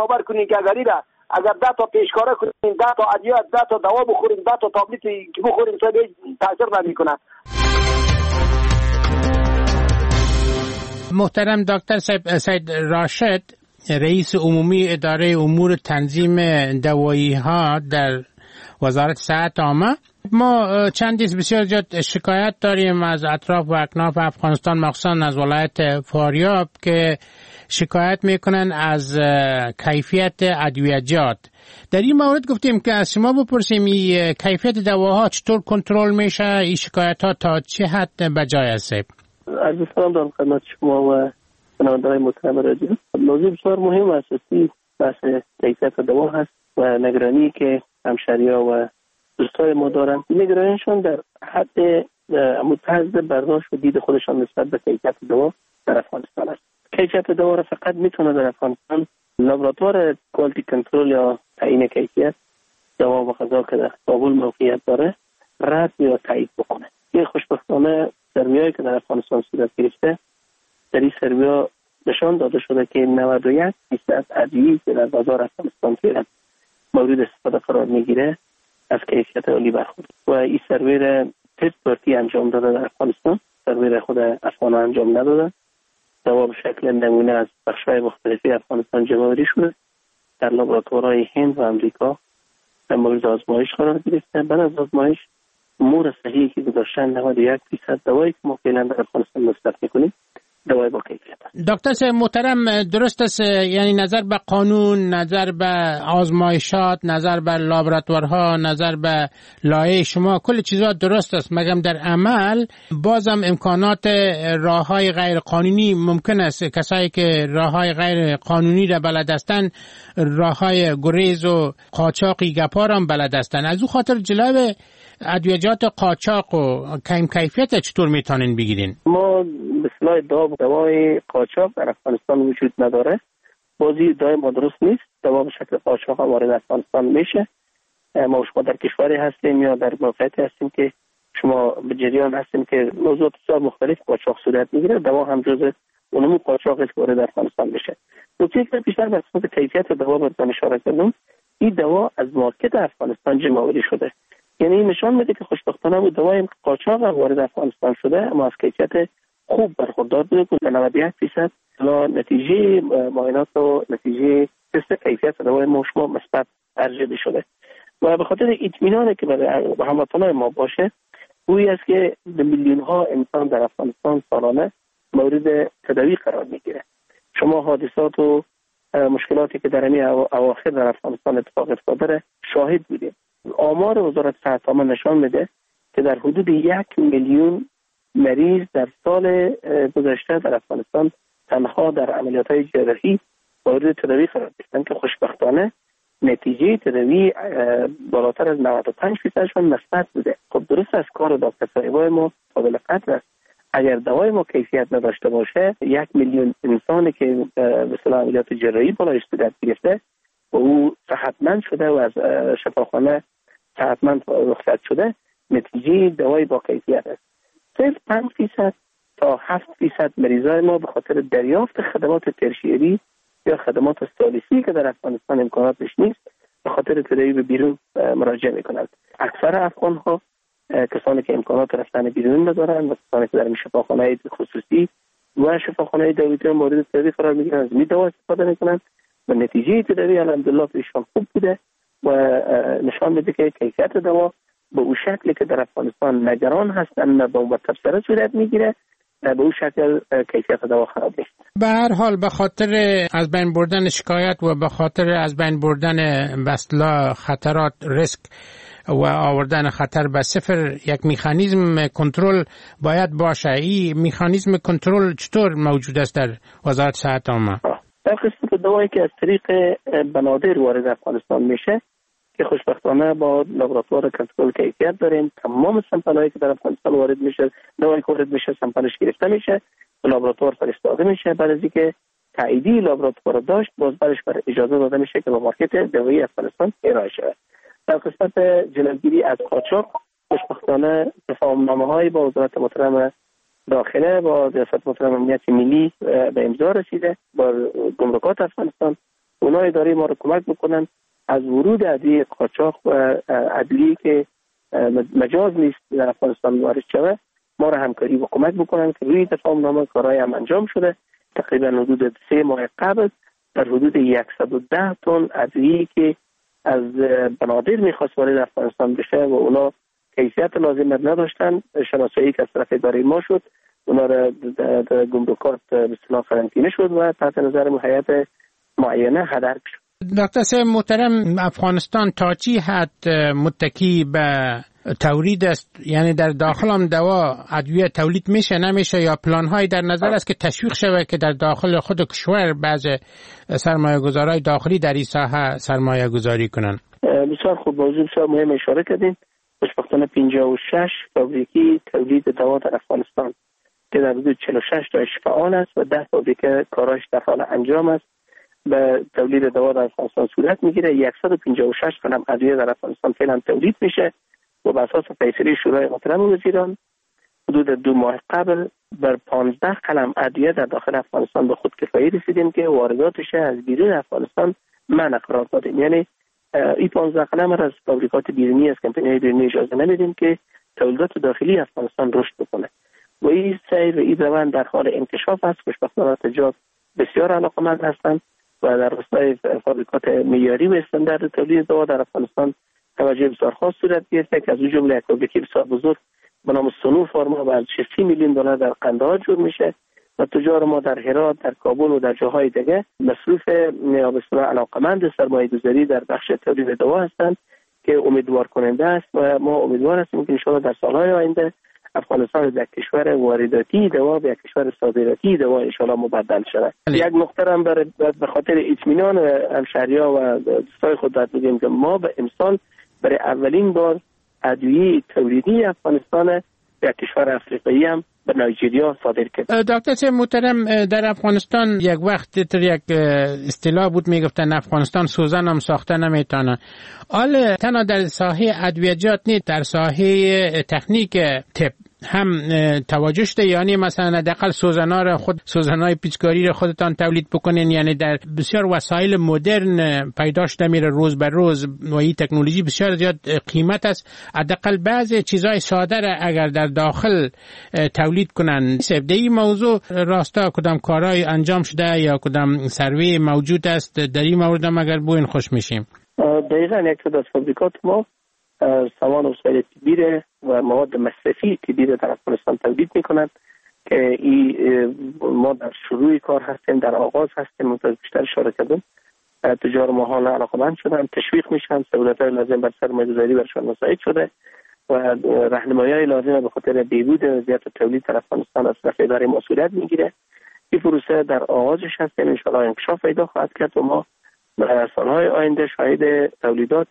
باور کنین که اگر 10 تا پیشکاره کنین، 10 تا ادویه، 10 تا دوا بخورین، 10 تا تابلت که بخورین تو تاثیر نمیکنه. محترم دکتر سید راشد، رئیس عمومی اداره امور تنظیم دوایی ها در وزارت صحت عامه، ما چند روز بسیار زیاد شکایت داریم از اطراف و اکناف افغانستان، مخصوصا از ولایت فاریاب که شکایت میکنن از کیفیت ادویه‌جات. در این مورد گفتیم که از شما بپرسیم این کیفیت دواها چطور کنترل میشه، این شکایت ها تا چه حد بجای است؟ عرض سلام دارم خدمت شما و شنوندگان محترم رادیو. موضوع بسیار مهم و اساسی بحث کیفیت دوا هست و نگرانی که همشهری‌ها و دوستای ما دارن، نگرانیشون در حد متعدد برداشت و دید خودشان نسبت به کیفیت دوا در افغانستان است. کیفیت دوا را فقط میتونه در افغانستان لابراتوار کوالیتی کنترل یا تعیین کیفیت دوا و غذا که در کابل موقعیت داره رد یا تایید بکنه. این خوشبختانه سروی‌هایی که در افغانستان صورت گرفته، در این سروی‌ها نشان داده شده که 91% ادویه‌ای که در بازار افغانستان فعلا مورد استفاده قرار میگیره از کیفیت عالی برخورد. و این سروی را تست پارتی انجام داده در افغانستان، سروی را خود افغان‌ها انجام نداده. دوا به شکل نمونه از بخش‌های مختلفی افغانستان جمع‌آوری شده، در لابراتوارهای هند و امریکا در مورد آزمایش قرار گرفته. بعد از آزمایش امور صحیحی که گذاشتن 91% دوایی که ما فعلا در افغانستان مصرف می‌کنیم دوای با کیفیت است. دکتر صاحب محترم، درست است، یعنی نظر به قانون، نظر به آزمایشات، نظر به لابراتوارها، نظر به لایحه شما، کل چیزا درست است، مگر در عمل بازم امکانات راههای غیر قانونی ممکن است. کسایی که راههای غیر قانونی را بلد هستند، راههای گریز و قاچاقی گپا را بلد هستند. از او خاطر جلوی ادویه‌جات قاچاق و کم کیفیت چطور میتونین بگیرین؟ ما به اصطلاح دوای قاچاق در افغانستان وجود نداره. بازی ادعای ما درست نیست. دوا به شکل قاچاق وارد افغانستان میشه. ما شما در کشوری هستیم یا در موقعیتی هستیم که شما به جریان هستیم که موضوعات بسیار مختلف قاچاق صورت میگیره. دوا هم جزء اونم قاچاق است که وارد افغانستان میشه. نکته که بیشتر به خصوص کیفیت دوا بهتون اشاره کردم، این دوا از مارکت افغانستان جمع‌آوری شده. یعنی نشان میده که خوشبختانه بود دوای قاچاق وارد افغانستان شده اما از کیفیت خوب برخوردار بوده که 91% نتیجه معاینات و نتیجه تست کیفیت دوای ما شما مثبت ارجحی شده و به خاطر اطمینانی که برای هموطنان ما باشه گویی است که میلیون ها انسان در افغانستان سالانه مورد تداوی قرار میگیره. شما حادثات و مشکلاتی که در این اواخر در افغانستان اتفاق افتاده شاهد بودیم. آمار وزارت صحت عامه نشان میده که در حدود 1 میلیون مریض در سال گذشته در افغانستان تنها در عملیات‌های جراحی مورد تداوی قرار گرفتند که خوشبختانه نتیجه تداوی بالاتر از 95% مثبت بوده. خب درست از کار دکتر صاحبای ما قابل قدر است. اگر دوای ما کیفیت نداشته باشه 1 میلیون انسانی که به اصطلاح عملیات جراحی بالای صورت گرفته و او صحتمند شده و از شفاخانه صحتمند رخصت شده، نتیجه دوای با کیفیت است. صرف 5% تا 7% مریضای ما به خاطر دریافت خدمات ترشیری یا خدمات ثالثی که در افغانستان امکاناتش نیست به خاطر تداوی به بیرون مراجعه میکنند. اکثر افغان‌ها کسانی که امکانات رفتن بیرون ندارند و کسانی که در شفاخانه خصوصی و شفاخانه دولتی مورد تداوی قرار میگیرند از می دوا استفاده میکنند و نتیجه تداوی الحمدلله برایشان خوب بوده و نشان میده که کیفیت دوا به اون شکلی که در افغانستان نگران هستند به اون تبصره صورت میگیره، به اون شکل کیفیت دوا خراب نیست. به هر حال به خاطر از بین بردن شکایت و به خاطر از بین بردن بسلا خطرات ریسک و آوردن خطر به صفر یک مکانیزم کنترل باید باشه. این مکانیزم کنترل چطور موجود است در وزارت صحت عامه؟ در قسمت دوایی که از طریق بنادر وارد افغانستان میشه که خوشبختانه با لابراتوار کنترل کیفیت داریم، تمام سمپل‌هایی که در افغانستان وارد میشه، دوایی که وارد میشه سمپلش گرفته میشه به لابراتوار فرستاده میشه. بعد از اینکه تاییدی لابراتوار داشت باز برش بر اجازه داده میشه که به مارکت دوایی افغانستان ارائه شود. در قسمت جلوگیری از قاچاق خوشبختانه تفاهم‌نامه‌هایی با وزارت محترم داخله با ریاست محترم امنیت ملی به امضا رسیده با گمرکات افغانستان و اونا اداره ما رو کمک بکنن از ورود ادویه قاچاق و ادویه که مجاز نیست در افغانستان وارد شود ما را همکاری و کمک بکنن که روی تفاهمنامه کارهای هم انجام شده. تقریبا حدود 3 ماه قبل در حدود 110 تن ادویه که از بنادر میخواست وارد افغانستان بشه و اونا کیفیت لازم نداشتن، شناسایی که از طرف اداره ما شد، اونا را در گمرکات به اصطلاح قرنطینه شد و تحت نظر هیئت معینه هدر شد. دکتر صاحب محترم، افغانستان تا چی حد متکی به تولید است؟ یعنی در داخل هم دوا ادویه تولید میشه نمیشه، یا پلان های در نظر است که تشویق شود که در داخل خود کشور بعض سرمایه گذارای داخلی در این ساحه سرمایه گذاری کنن؟ بسیار خوب، موضوع بسیار مهم اشاره کردین. خوشبختانه 56 فابریکه تولید دوا در افغانستان که در حدود 46 تاش فعال است و 10 فابریکه کاراش در حال انجام است به تولید دوا در افغانستان صورت میگیره. 156 قلم ادویه در افغانستان فعلا تولید میشه و بر اساس فیصله شورای محترم وزیران حدود 2 ماه قبل بر 15 قلم ادویه در داخل افغانستان به خودکفایی رسیدیم که وارداتش از بیرون افغانستان منع قرار دادیم. یعنی این 15 قلم را از فابریکات بیرونی از کمپانی‌های بیرونی اجازه نمیدیم که تولیدات داخلی افغانستان رشد بکنه و این سیر و این روند در حال انکشاف است. خوشبختانه تجار بسیار علاقمند هستند و در راستای فابریکات معیاری و استاندارد تولید دوا در افغانستان توجه بسیار خاص صورت گرفته که از اون جمله یک فابریکه بسیار بزرگ به نام سونو فارما با ارزش 30 میلیون دلار در قندهار جور میشه و تجار ما در هرات، در کابل و در جاهای دیگه مصروف بسیار علاقمند سرمایه‌گذاری در بخش تولید دوا هستند که امیدوار کننده است و ما امیدوار هستیم که ان شاءالله در سالهای آینده افغانستان یک کشور وارداتی دوا به یک کشور صادراتی دوا ان شاءالله مبدل شود. یک نکته هم به خاطر اطمینان همشهری‌ها و دوستای خود داد میگیم که ما به امسال برای اولین بار ادویه تولیدی افغانستان به کشور افریقایی هم به نایجریا صادر کرد. دکتر صاحب محترم، در افغانستان یک وقت یک اصطلاح بود میگفتن افغانستان سوزن هم ساخته نمیتونه. حالا تنها در ساحه ادویجات نیست، در ساحه تکنیک طب هم توجه شده، یعنی مثلا حداقل سوزنا را خود سوزنای پیچکاری را خودتان تولید بکنین، یعنی در بسیار وسایل مدرن پیدا شده میره روز به روز و این تکنولوژی بسیار زیاد قیمت است. حداقل بعضی چیزای ساده را اگر در داخل تولید کنن. در این موضوع راستا کدام کارهای انجام شده یا کدام سروی موجود است در این مورد هم اگر بوین خوش میشیم؟ دقیقاً یک از فابریکات ما سامان وسایل طبی و مواد مصرفی طبی در افغانستان تولید میکنند که ما در شروع کار هستیم، در آغاز هستیم. منتظر بیشتر اشاره کردم تجار ما حالا علاقمند شدن، تشویق میشن، سهولت‌های لازم بر سرمایه‌گذاری برشان مساعد شده و راهنمایی‌های لازم به خاطر بهبود وضعیت تولید در افغانستان از طرف اداره مسئولیت میگیره. این پروسه در آغازش هستیم، ان شاءالله انکشاف پیدا خواهد کرد و ما در سالهای آینده شاهد تولیدات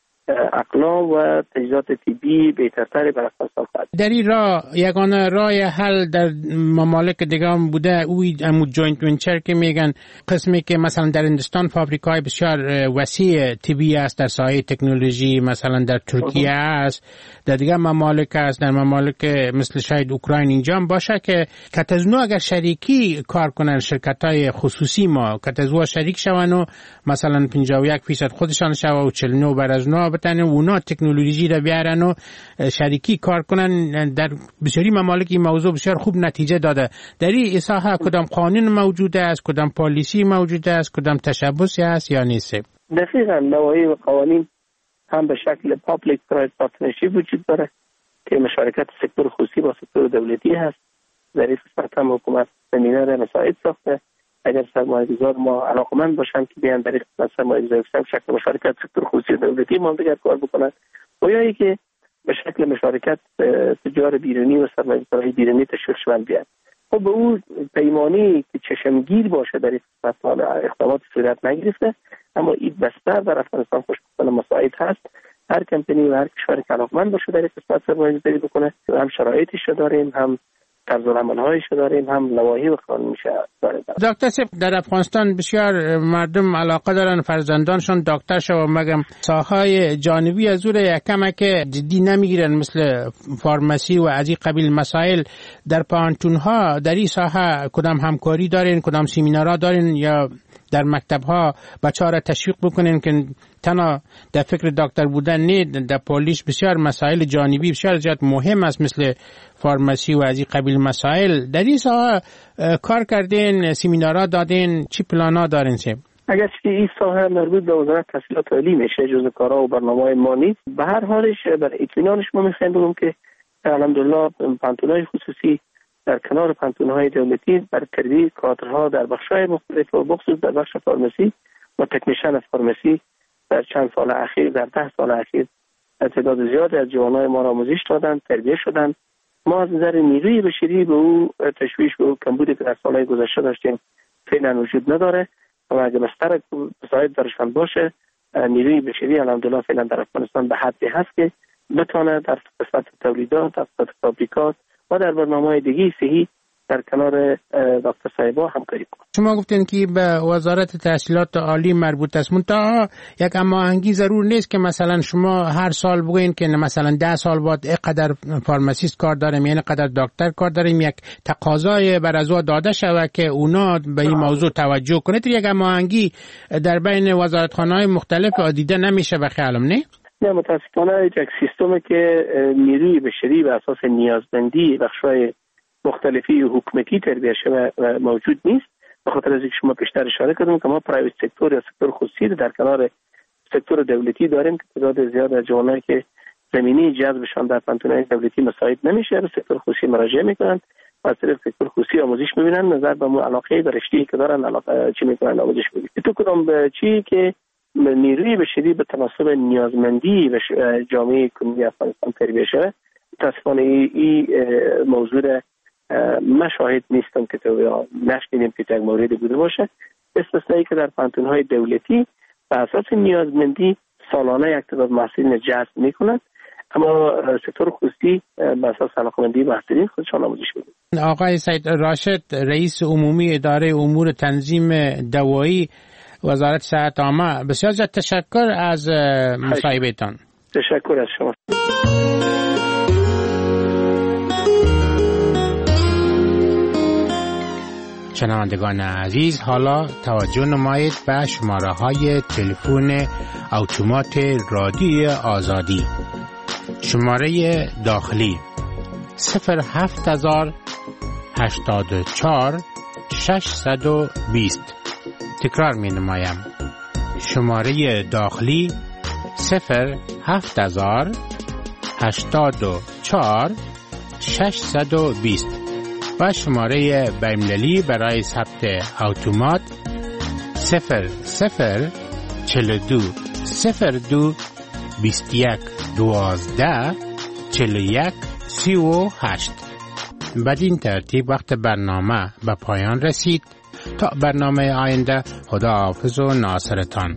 اقلام و تجهیزات طبی بهترتری برای افغانستان خواهد. در این راه یگانه راه حل در ممالک دیگه هم بوده، او جوینت ونچر که میگن، قسمی که مثلا در هندوستان فابریکای بسیار وسیع طبی است در ساحه تکنولوژی، مثلا در ترکیه است، در دیگه ممالک است، در ممالک مثل شاید اوکراین اینجا هم باشه که کتزنو اگر شریکی کار کنن، شرکت‌های خصوصی ما کتزنو شریک شون و مثلا 51% خودشان شون و 49 بر از نو بتن اونا تکنولوژی را بیارن و شریکی کار کنن. در بسیاری ممالک این موضوع بسیار خوب نتیجه داده. در این ساحه کدام قانون موجوده است، کدام پالیسی موجوده است، کدام تشبثی است یا نیست؟ دقیقاً نواحی و قوانین هم به شکل پابلیک پرایوت پارتنرشیپ وجود داره که مشارکت سکتور خصوصی با سکتور دولتی هست. در این قسمت هم حکومت سمینار مساعد ساخته. اگر سرمایه‌گذار ما علاقمند باشن که بیان در این قسمت سرمایه‌گذاری کنن، به شکل مشارکت سکتور خصوصی دولتی ما دیگر کار بکنن و یا اینکه به شکل مشارکت تجار بیرونی و سرمایه‌گذارهای بیرونی تشویق شون بیاد. خب به اون پیمانی که چشمگیر باشه در این قسمت اقدامات صورت نگرفته، اما این بستر در افغانستان خوشبختانه مساعد هست. هر کمپانی و هر کشور که علاقمند باشه در این قسمت سرمایه‌گذاری بکنه، هم شرایطش داریم، هم طرز العمل‌هایش داریم، هم نواحی و قانونش داریم. دکتر صاحب، در افغانستان بسیار مردم علاقه دارن فرزندانشون دکتر شو، مگم ساحه‌های جانبی از اون یکم که جدی نمیگیرن مثل فارمسی و از این قبیل مسائل. در پانتون‌ها در این ساحه کدام همکاری دارین، کدام سمینارها دارین یا در مکتب ها بچه‌ها را تشویق بکنین که تنها در فکر دکتر بودن نه، در پولیش بسیار مسائل جانبی بسیار زیاد مهم است مثل فارمسی و از این قبیل مسائل. در این ساحه کار کردین، سمینارها دادین، چی پلانا دارین سیب؟ اگر که این ساحه مربوط به وزارت تحصیلات عالی میشه، جزء کارها و برنامه‌های ما نیست. به هر حالش بر اطمینانش ما می‌خوایم بگم که الحمدلله پانتون‌های خصوصی در کنار پانتون‌های دولتی بر تربیت کادرها در بخش‌های مختلف و بخصوص در بخش فارمسی و تکنیشن فارمسی در چند سال اخیر، در 10 سال اخیر تعداد زیادی از جوانای ما را آموزش دادند، تربیت شدند. ما از نظر نیروی بشری به او تشویش به او کمبودی که در سالهای گذشته داشتیم فعلا وجود نداره و اگر بستر بساید درشان باشه نیروی بشری الحمدلله فعلا در افغانستان به حدی هست که بتونه در قسمت تولیدات، در قسمت فابریکات و در برنامه‌های دیگه صحیح در کنار دکتر صاحبا همکاری کنه. شما گفتین که به وزارت تحصیلات عالی مربوط است، منتها یک هماهنگی ضرور نیست که مثلا شما هر سال بگوین که مثلا 10 سال بعد اینقدر فارماسیست کار داریم، یعنی قدر دکتر کار داریم، یک تقاضای بر از داده شود که اونا به این موضوع توجه کنید. یک هماهنگی در بین وزارتخانه‌های مختلف دیده نمیشه به خیالم نه؟ نه، متاسفانه یک سیستمی که نیروی بشری به اساس نیازمندی بخش‌های مختلفی حکومتی تربیت شده موجود نیست. به خاطر از اینکه شما پیشتر اشاره کردیم که ما پرایوت سکتور یا سکتور خصوصی در کنار سکتور دولتی داریم که تعداد زیاد از جوانایی که زمینی جذبشان در پانتون‌های دولتی مساعد نمیشه به سکتور خصوصی مراجعه میکنن و از طریق سکتور خصوصی آموزش میبینن، نظر به علاقه به رشته‌ای که دارن علاقه چی میکنن آموزش میبینن. تو کدام به چی که نیروی بشری به تناسب نیازمندی و جامعه کنونی افغانستان تربیت شده. متاسفانه این موضوع مشاهد نیستم که تو نشنیدیم که یک موردی بوده باشه، استثنایی که در پانتون‌های دولتی به اساس نیازمندی سالانه یک تعداد محصلین جذب میکنند، اما سکتور خصوصی به اساس علاقه‌مندی محصلین خودشان آموزش میدن. آقای سید راشد، رئیس عمومی اداره امور تنظیم دوایی وزارت صحت عامه، بسیار زیاد تشکر از مصاحبه‌تان. تشکر از شما. شنوندگان عزیز، حالا توجه نمایید به شماره‌های تلفن اتومات رادیو آزادی. شماره داخلی 07084 620. تکرار می نمایم. شماره داخلی 07084 620 و شماره بین‌المللی برای ثبت اتومات 0042 02 21 12 41 38. بدین ترتیب وقت برنامه به پایان رسید. تا برنامه آینده، خداحافظ و ناصرتان.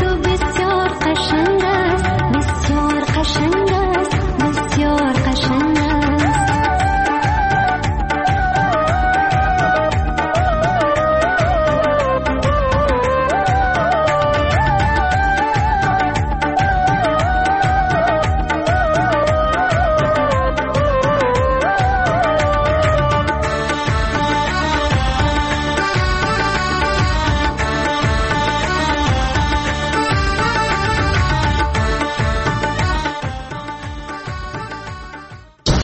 قشنگ